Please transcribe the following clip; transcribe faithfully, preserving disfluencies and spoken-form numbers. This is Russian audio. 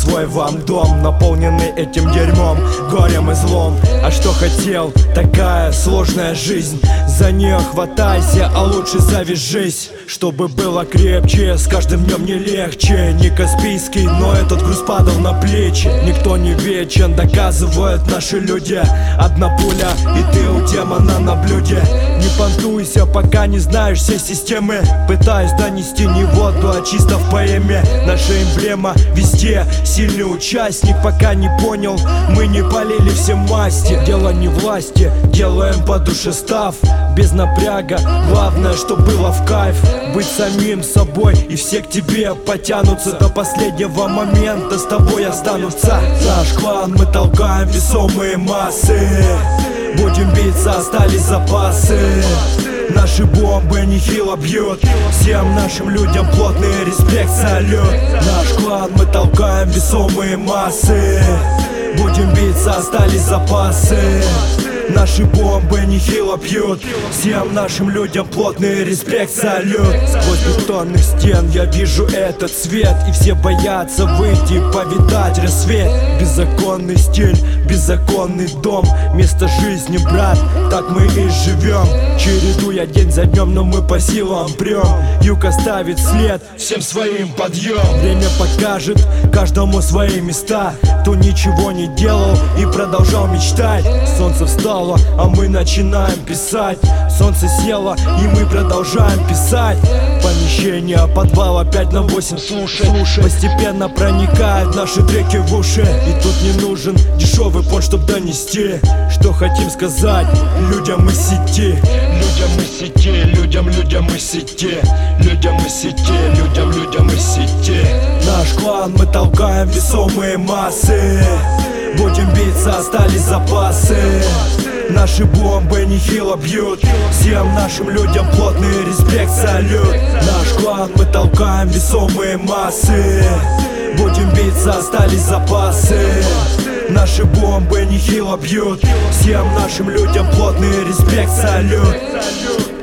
свой вам дом, наполненный этим дерьмом, горем и злом. А что хотел, такая сложная жизнь. За нее хватайся, а лучше завяжись, чтобы было крепче, с каждым днем не легче. Не Каспийский, но этот груз падал на плечи. Никто не вечен, доказывают наши люди. Одна пуля, и ты у демона на блюде. Не понтуйся, пока не знаешь все системы. Пытаюсь донести не воду, а чисто в поэме. Наша эмблема везде, сильный участник. Пока не понял, мы не полили все масти. Дело не власти, делаем по душе став. Без напряга, главное, что было в кайф. Быть самим собой, и все к тебе потянутся. До последнего момента с тобой останутся. Наш клан, мы толкаем весомые массы. Будем биться, остались запасы. Наши бомбы нехило бьют. Всем нашим людям плотный респект, салют. Наш клан, мы толкаем весомые массы. Будем биться, остались запасы. Наши бомбы нехило бьют. Всем нашим людям плотный респект, салют. Сквозь бетонных стен я вижу этот свет, и все боятся выйти, повидать рассвет. Беззаконный стиль, беззаконный дом, место жизни, брат, так мы и живем. Чередуя день за днем, но мы по силам прем. Юг оставит след, всем своим подъем. Время покажет каждому свои места. Кто ничего не делал и продолжал мечтать. Солнце встало, а мы начинаем писать. Солнце село, и мы продолжаем писать. Помещение, подвал опять на восемь, слушай. Постепенно проникают наши треки в уши. И тут не нужен дешевый понт, чтоб донести, что хотим сказать людям из сети. Людям из сети, людям, людям из сети. Людям из сети, людям, людям из сети. Наш клан, мы толкаем весомые массы. Будем биться, остались запасы. Наши бомбы нехило бьют. Всем нашим людям плотный респект, салют. Наш клан, мы толкаем весомые массы. Будем биться, остались запасы. Наши бомбы нехило бьют. Всем нашим людям плотный респект, салют.